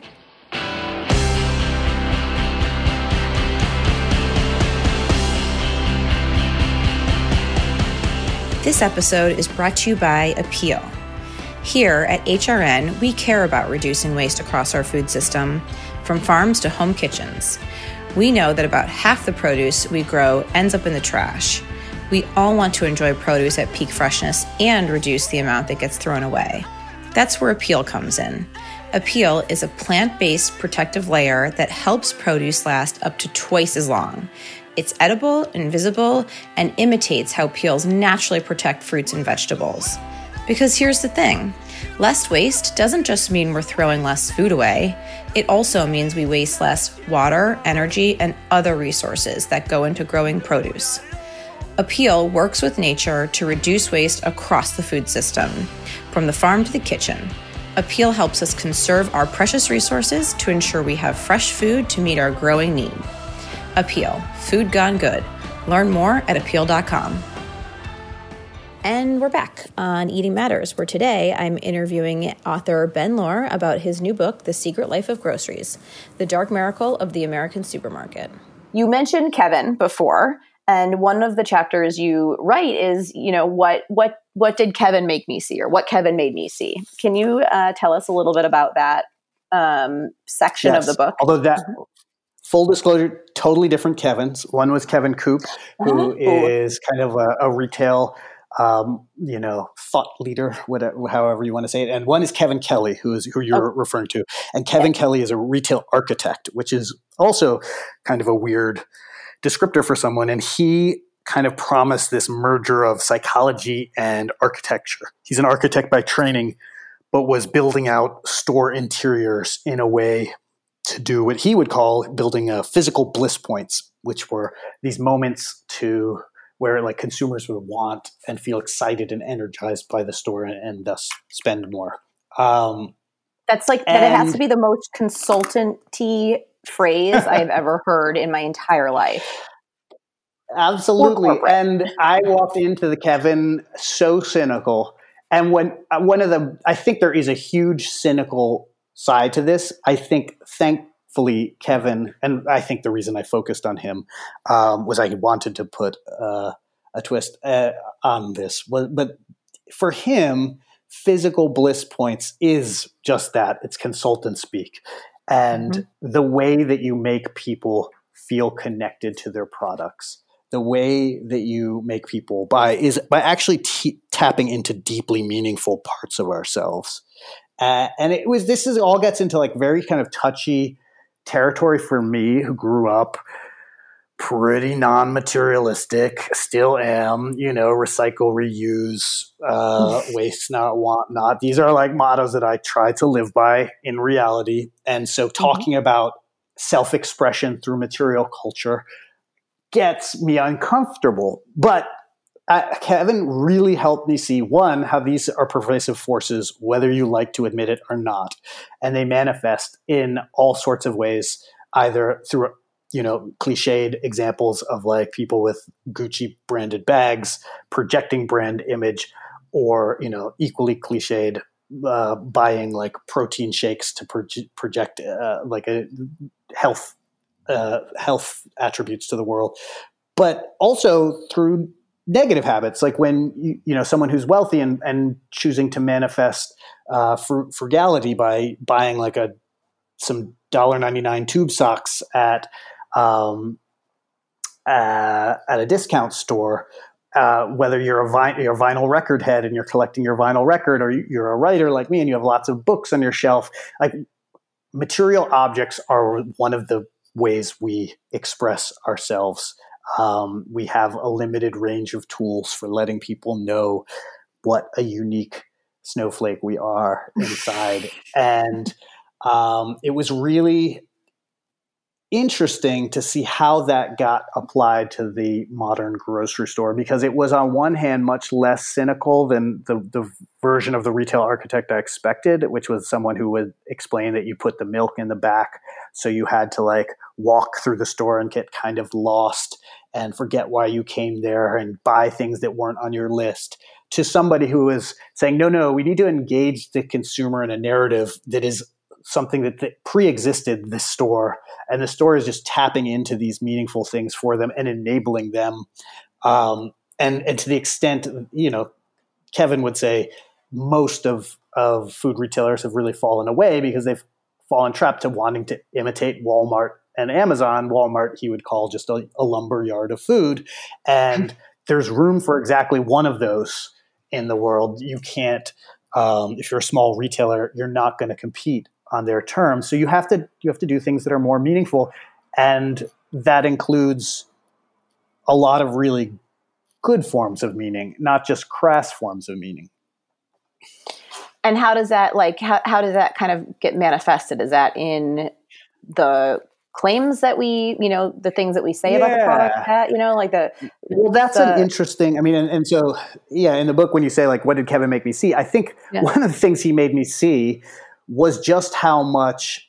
This episode is brought to you by Appeal. Here at H R N, we care about reducing waste across our food system, from farms to home kitchens. We know that about half the produce we grow ends up in the trash. We all want to enjoy produce at peak freshness and reduce the amount that gets thrown away. That's where Appeal comes in. Appeal is a plant-based protective layer that helps produce last up to twice as long. It's edible, invisible, and imitates how peels naturally protect fruits and vegetables. Because here's the thing, less waste doesn't just mean we're throwing less food away. It also means we waste less water, energy, and other resources that go into growing produce. Appeal works with nature to reduce waste across the food system, from the farm to the kitchen. Appeal helps us conserve our precious resources to ensure we have fresh food to meet our growing need. Appeal, food gone good. Learn more at appeal dot com. And we're back on Eating Matters, where today I'm interviewing author Ben Lohr about his new book, The Secret Life of Groceries, The Dark Miracle of the American Supermarket. You mentioned Kevin before, and one of the chapters you write is, you know, what what what did Kevin make me see, or what Kevin made me see? Can you uh, tell us a little bit about that um, section yes. of the book? Although that, mm-hmm. full disclosure, totally different Kevins. One was Kevin Coop, who oh. is kind of a, a retail, um, you know, thought leader, whatever, however you want to say it. And one is Kevin Kelly, who is who you're oh. referring to. And Kevin yeah. Kelly is a retail architect, which is also kind of a weird descriptor for someone. And he kind of promised this merger of psychology and architecture. He's an architect by training, but was building out store interiors in a way to do what he would call building uh, physical bliss points, which were these moments to where like consumers would want and feel excited and energized by the store and, and thus spend more. Um, That's like, that it has to be the most consultant-y phrase I've ever heard in my entire life. Absolutely. And I walked into the Kevin so cynical. And when uh, one of the, I think there is a huge cynical side to this. I think, thankfully, Kevin, and I think the reason I focused on him um, was I wanted to put uh, a twist uh, on this. But for him, physical bliss points is just that. It's consultant speak. And mm-hmm. the way that you make people feel connected to their products, the way that you make people buy is by actually t- tapping into deeply meaningful parts of ourselves. Uh, and it was, this is all gets into like very kind of touchy territory for me, who grew up pretty non-materialistic, still am, you know, recycle, reuse, uh, waste not, want not. These are like mottos that I try to live by in reality. And so talking mm-hmm. about self-expression through material culture gets me uncomfortable. But uh, Kevin really helped me see, one, how these are pervasive forces, whether you like to admit it or not. And they manifest in all sorts of ways, either through, you know, cliched examples of like people with Gucci branded bags projecting brand image, or, you know, equally cliched uh, buying like protein shakes to proje- project uh, like a health uh, health attributes to the world, but also through negative habits, like when you, you know someone who's wealthy and, and choosing to manifest uh, fr- frugality by buying like a some one dollar ninety-nine tube socks at um, uh, at a discount store. Uh, whether you're a, vi- you're a vinyl record head and you're collecting your vinyl record, or you're a writer like me and you have lots of books on your shelf, like material objects are one of the ways we express ourselves. Um, we have a limited range of tools for letting people know what a unique snowflake we are inside. And um, it was really interesting to see how that got applied to the modern grocery store, because it was on one hand much less cynical than the, the version of the retail architect I expected, which was someone who would explain that you put the milk in the back, so you had to like walk through the store and get kind of lost and forget why you came there and buy things that weren't on your list, to somebody who was saying, no, no, we need to engage the consumer in a narrative that is something that, that pre-existed the store, and the store is just tapping into these meaningful things for them and enabling them. Um, and, and to the extent, you know, Kevin would say most of, of food retailers have really fallen away because they've fallen trapped to wanting to imitate Walmart and Amazon. Walmart, he would call just a, a lumber yard of food. And there's room for exactly one of those in the world. You can't, um, if you're a small retailer, you're not going to compete on their terms. So you have to you have to do things that are more meaningful, and that includes a lot of really good forms of meaning, not just crass forms of meaning. And how does that like how how does that kind of get manifested? Is that in the claims that we, you know, the things that we say yeah. about the product, that, you know, like the well, that's the, an interesting. I mean, and, and so yeah, in the book when you say like, what did Kevin make me see? I think yeah. one of the things he made me see was just how much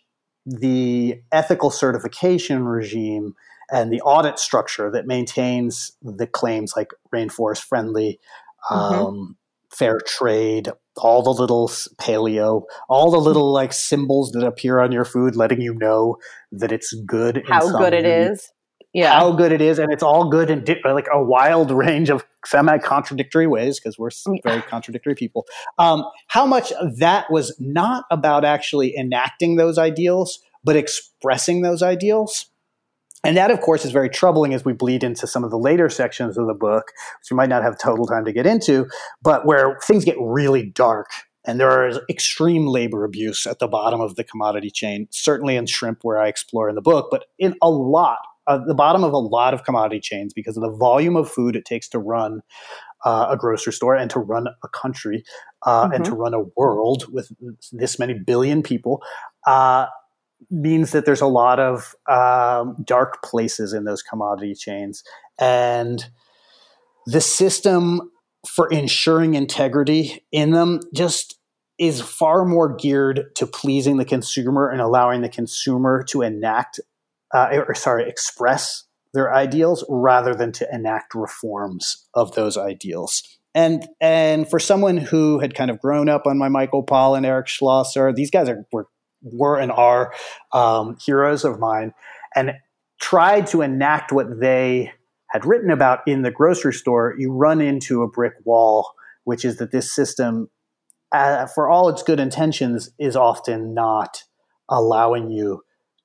the ethical certification regime and the audit structure that maintains the claims like rainforest friendly, mm-hmm. um, fair trade, all the little paleo, all the little like symbols that appear on your food, letting you know that it's good. How good it is. Yeah. How good it is. And it's all good in di- like a wild range of semi-contradictory ways, because we're very contradictory people. Um, how much of that was not about actually enacting those ideals, but expressing those ideals. And that, of course, is very troubling as we bleed into some of the later sections of the book, which we might not have total time to get into, but where things get really dark. And there is extreme labor abuse at the bottom of the commodity chain, certainly in shrimp, where I explore in the book, but in a lot Uh, the bottom of a lot of commodity chains, because of the volume of food it takes to run uh, a grocery store and to run a country uh, mm-hmm. and to run a world with this many billion people, uh, means that there's a lot of um, dark places in those commodity chains. And the system for ensuring integrity in them just is far more geared to pleasing the consumer and allowing the consumer to enact Uh, or sorry, express their ideals rather than to enact reforms of those ideals. And and for someone who had kind of grown up on my Michael Pollan, Eric Schlosser, these guys are were were and are um, heroes of mine, and tried to enact what they had written about in the grocery store, you run into a brick wall, which is that this system, uh, for all its good intentions, is often not allowing you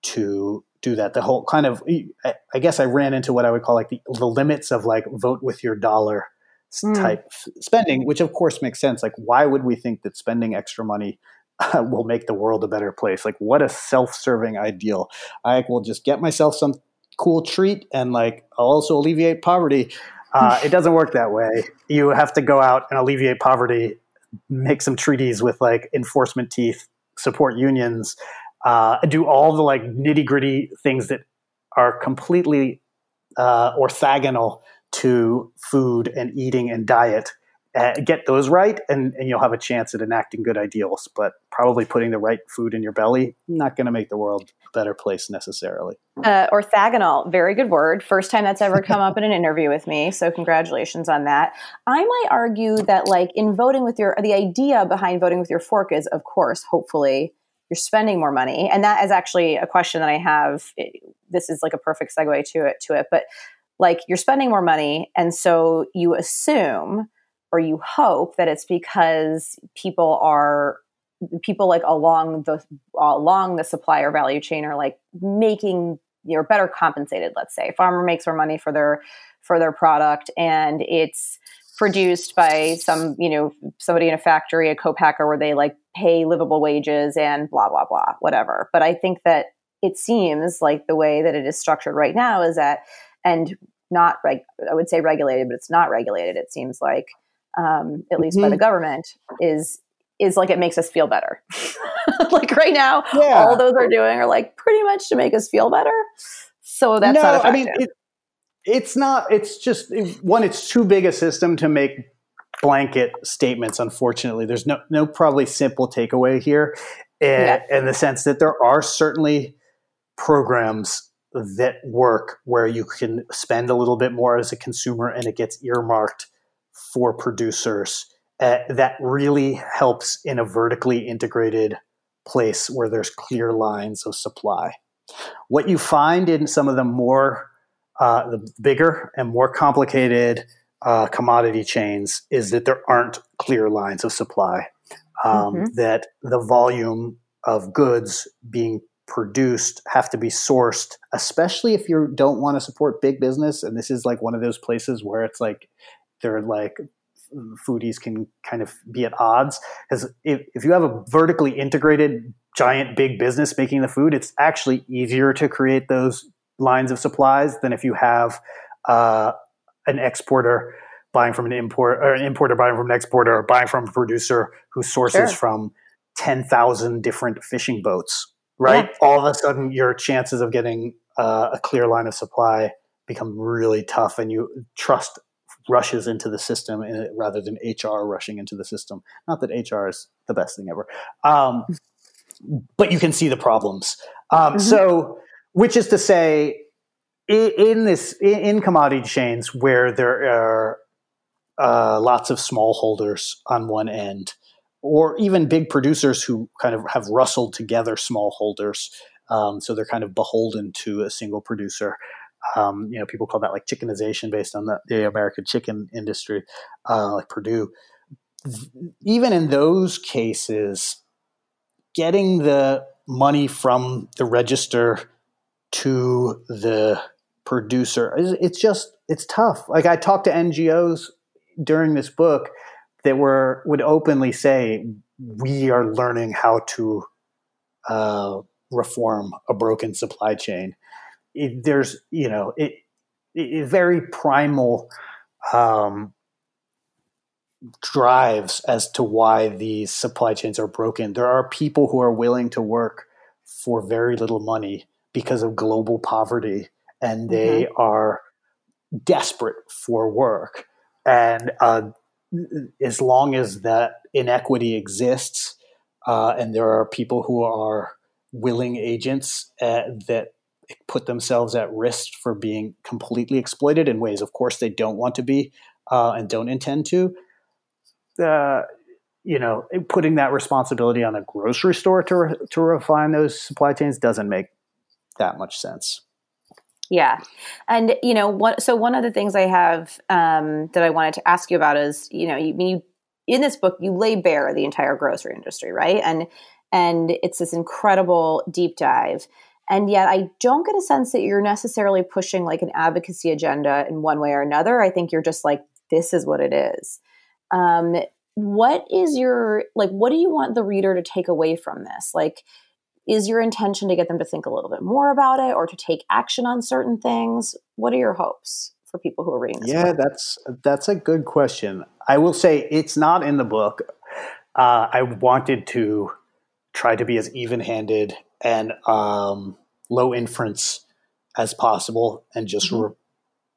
to do that. The whole kind of, I guess I ran into what I would call like the, the limits of like vote with your dollar mm. type spending, which of course makes sense. Like, why would we think that spending extra money uh, will make the world a better place? Like, what a self-serving ideal. I will just get myself some cool treat and like, I'll also alleviate poverty. Uh, it doesn't work that way. You have to go out and alleviate poverty, make some treaties with like enforcement teeth, support unions, Uh, do all the like nitty gritty things that are completely uh, orthogonal to food and eating and diet, uh, get those right, and, and you'll have a chance at enacting good ideals. But probably putting the right food in your belly, not going to make the world a better place necessarily. Uh, orthogonal, very good word. First time that's ever come up in an interview with me. So congratulations on that. I might argue that, like, in voting with your, the idea behind voting with your fork is, of course, hopefully you're spending more money. And that is actually a question that I have. This is like a perfect segue to it, to it. But like, you're spending more money. And so you assume, or you hope, that it's because people are people like along the along the supplier value chain are like making, you know, better compensated. Let's say farmer makes more money for their for their product, and it's produced by some, you know, somebody in a factory, a co-packer, where they like pay livable wages and blah blah blah, whatever. But I think that it seems like the way that it is structured right now is that, and not reg- I would say regulated, but it's not regulated. It seems like, um, at least mm-hmm. by the government, is is like it makes us feel better. Like right now, yeah. all those are doing are like pretty much to make us feel better. So that's no, not effective. I mean, it, it's not. It's just one. It's too big a system to make blanket statements. Unfortunately, there's no no probably simple takeaway here, in, yeah. in the sense that there are certainly programs that work where you can spend a little bit more as a consumer and it gets earmarked for producers. Uh, that really helps in a vertically integrated place where there's clear lines of supply. What you find in some of the more uh, the bigger and more complicated uh, commodity chains is that there aren't clear lines of supply, um, mm-hmm. that the volume of goods being produced have to be sourced, especially if you don't want to support big business. And this is like one of those places where it's like they're like foodies can kind of be at odds, because if, if you have a vertically integrated giant big business making the food, it's actually easier to create those lines of supplies than if you have uh, an exporter buying from an import, or an importer buying from an exporter, or buying from a producer who sources sure. from ten thousand different fishing boats. Right? Yeah. All of a sudden, your chances of getting uh, a clear line of supply become really tough, and you trust rushes into the system in it, rather than H R rushing into the system. Not that H R is the best thing ever, um, but you can see the problems. Um, mm-hmm. So, which is to say, in, in this in, in commodity chains where there are uh, lots of smallholders on one end, or even big producers who kind of have rustled together smallholders, um, so they're kind of beholden to a single producer. Um, you know, people call that like chickenization based on the, the American chicken industry, uh, like Purdue. Even in those cases, getting the money from the register to the producer, it's just, it's tough. Like I talked to N G Os during this book that were would openly say, we are learning how to uh, reform a broken supply chain. It, there's, you know, it, it very primal um, drives as to why these supply chains are broken. There are people who are willing to work for very little money because of global poverty, and they mm-hmm. are desperate for work. And uh, as long as that inequity exists, uh, and there are people who are willing agents uh, that put themselves at risk for being completely exploited in ways, of course, they don't want to be uh, and don't intend to, uh, you know, putting that responsibility on a grocery store to re- to refine those supply chains doesn't make that much sense. Yeah. And, you know, what, so one of the things I have um, that I wanted to ask you about is, you know, you, you in this book, you lay bare the entire grocery industry, right? And, and it's this incredible deep dive. And yet I don't get a sense that you're necessarily pushing like an advocacy agenda in one way or another. I think you're just like, this is what it is. Um, what is your, like, what do you want the reader to take away from this? Like, is your intention to get them to think a little bit more about it or to take action on certain things? What are your hopes for people who are reading this yeah, book? that's that's a good question. I will say it's not in the book. Uh, I wanted to try to be as even-handed and um, low inference as possible, and just mm-hmm. re-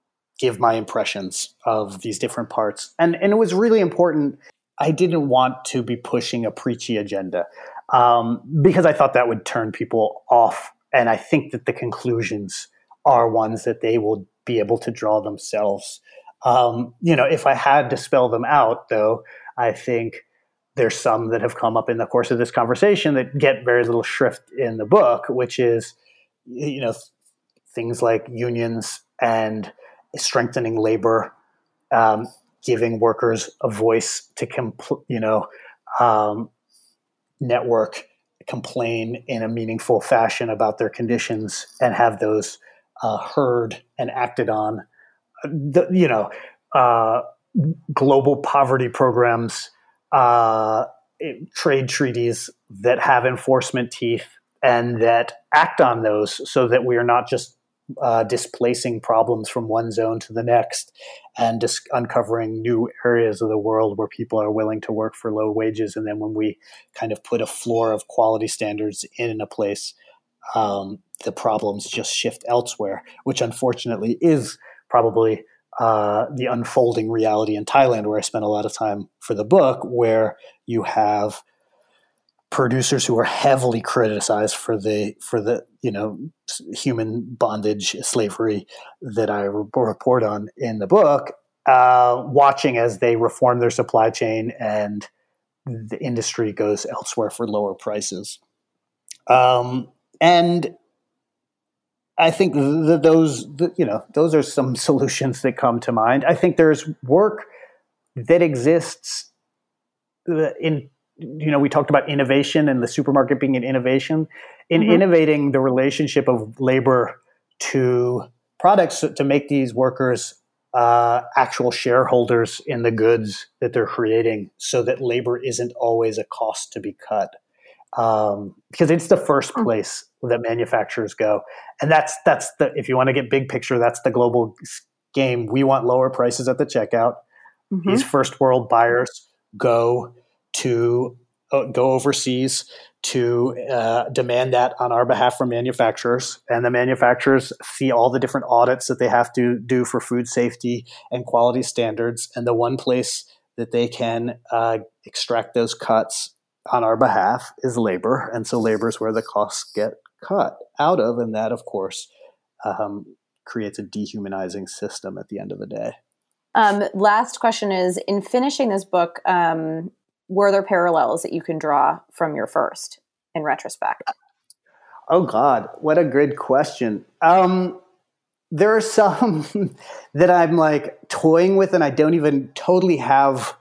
give my impressions of these different parts. And, and it was really important. I didn't want to be pushing a preachy agenda um, because I thought that would turn people off. And I think that the conclusions are ones that they will be able to draw themselves. Um, you know, if I had to spell them out, though, I think there's some that have come up in the course of this conversation that get very little shrift in the book, which is, you know, th- things like unions and strengthening labor, um, giving workers a voice to, compl- you know, um, network, complain in a meaningful fashion about their conditions and have those uh, heard and acted on. The, you know, uh, global poverty programs, uh, trade treaties that have enforcement teeth and that act on those so that we are not just uh, displacing problems from one zone to the next and dis- uncovering new areas of the world where people are willing to work for low wages. And then when we kind of put a floor of quality standards in a place, um, the problems just shift elsewhere, which unfortunately is probably uh, the unfolding reality in Thailand, where I spent a lot of time for the book, where you have producers who are heavily criticized for the for the you know human bondage, slavery that I re- report on in the book, uh, watching as they reform their supply chain and the industry goes elsewhere for lower prices. Um, and I think that those, you know, those are some solutions that come to mind. I think there's work that exists in, you know, we talked about innovation and the supermarket being an innovation. In mm-hmm. innovating the relationship of labor to products to make these workers uh, actual shareholders in the goods that they're creating so that labor isn't always a cost to be cut. Um, because it's the first place that manufacturers go. And that's, that's the, if you want to get big picture, that's the global game. We want lower prices at the checkout. Mm-hmm. These first world buyers go to, uh, go overseas to uh, demand that on our behalf from manufacturers. And the manufacturers see all the different audits that they have to do for food safety and quality standards. And the one place that they can uh, extract those cuts on our behalf is labor. And so labor is where the costs get cut out of. And that, of course, um, creates a dehumanizing system at the end of the day. Um, last question is, in finishing this book, um, were there parallels that you can draw from your first in retrospect? Oh, God, what a good question. Um, there are some that I'm like toying with and I don't even totally have.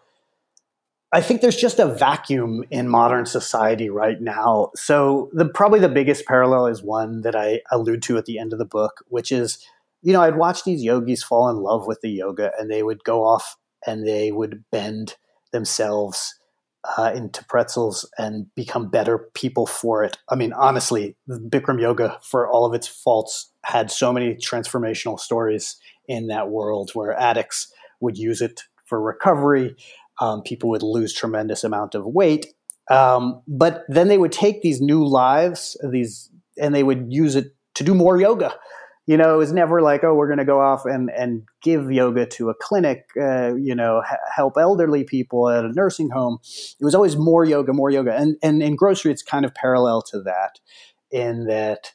I think there's just a vacuum in modern society right now. So the probably the biggest parallel is one that I allude to at the end of the book, which is, you know, I'd watch these yogis fall in love with the yoga and they would go off and they would bend themselves uh, into pretzels and become better people for it. I mean, honestly, Bikram yoga, for all of its faults, had so many transformational stories in that world where addicts would use it for recovery. Um, people would lose tremendous amount of weight. Um, but then they would take these new lives, these, and they would use it to do more yoga. You know, it was never like, oh, we're going to go off and, and give yoga to a clinic, uh, you know, h- help elderly people at a nursing home. It was always more yoga, more yoga. And, and in grocery, it's kind of parallel to that in that,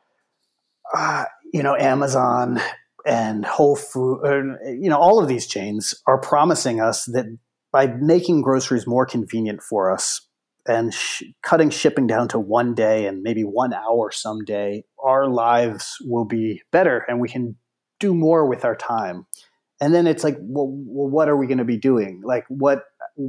uh, you know, Amazon and Whole Foods, uh, you know, all of these chains are promising us that by making groceries more convenient for us and sh- cutting shipping down to one day and maybe one hour someday, our lives will be better and we can do more with our time. And then it's like, well, well what are we going to be doing? Like what,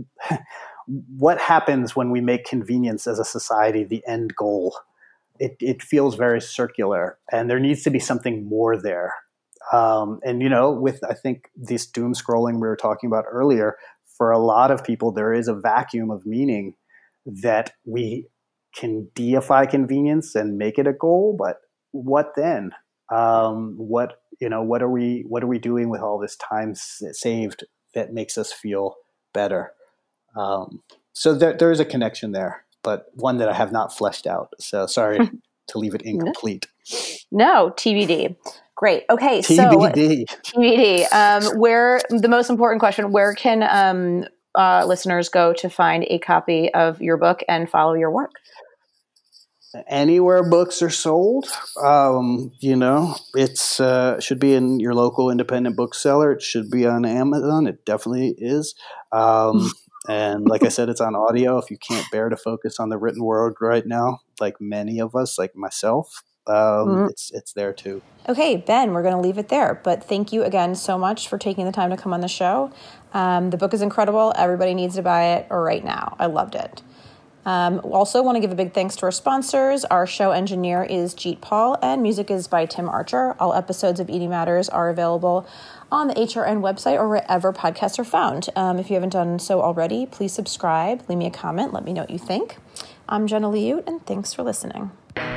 what happens when we make convenience as a society the end goal? It, it feels very circular and there needs to be something more there. Um, and, you know, with, I think this doom scrolling we were talking about earlier, for a lot of people, there is a vacuum of meaning that we can deify convenience and make it a goal. But what then? Um, what, you know, what are we, what are we doing with all this time saved that makes us feel better? Um, so there, there is a connection there, but one that I have not fleshed out. So sorry to leave it incomplete. No, T B D. great. Okay, T B D. so T B D. Um, where the most important question: where can um, uh, listeners go to find a copy of your book and follow your work? Anywhere books are sold. Um, you know, it's uh, should be in your local independent bookseller. It should be on Amazon. It definitely is. Um, and like I said, it's on audio. If you can't bear to focus on the written word right now, like many of us, like myself, um, mm-hmm. it's it's there too. Okay, Ben, we're going to leave it there. But thank you again so much for taking the time to come on the show. Um, the book is incredible. Everybody needs to buy it right now. I loved it. Um, also want to give a big thanks to our sponsors. Our show engineer is Jeet Paul, and music is by Tim Archer. All episodes of Eating Matters are available on the H R N website or wherever podcasts are found. Um, if you haven't done so already, please subscribe, leave me a comment, let me know what you think. I'm Jenna Liut, and thanks for listening.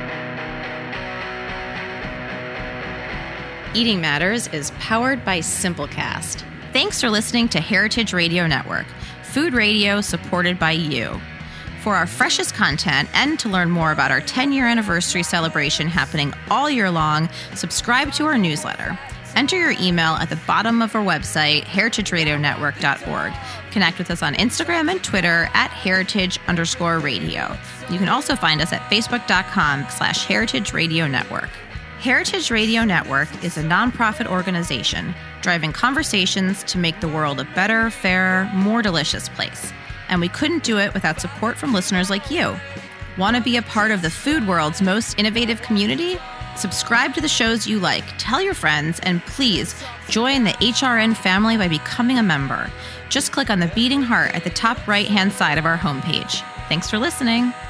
Eating Matters is powered by Simplecast. Thanks for listening to Heritage Radio Network, food radio supported by you. For our freshest content and to learn more about our ten-year anniversary celebration happening all year long, subscribe to our newsletter. Enter your email at the bottom of our website, heritage radio network dot org. Connect with us on Instagram and Twitter at heritage underscore radio. You can also find us at facebook.com slash heritage radio network. Heritage Radio Network is a nonprofit organization driving conversations to make the world a better, fairer, more delicious place. And we couldn't do it without support from listeners like you. Want to be a part of the food world's most innovative community? Subscribe to the shows you like, tell your friends, and please join the H R N family by becoming a member. Just click on the beating heart at the top right-hand side of our homepage. Thanks for listening.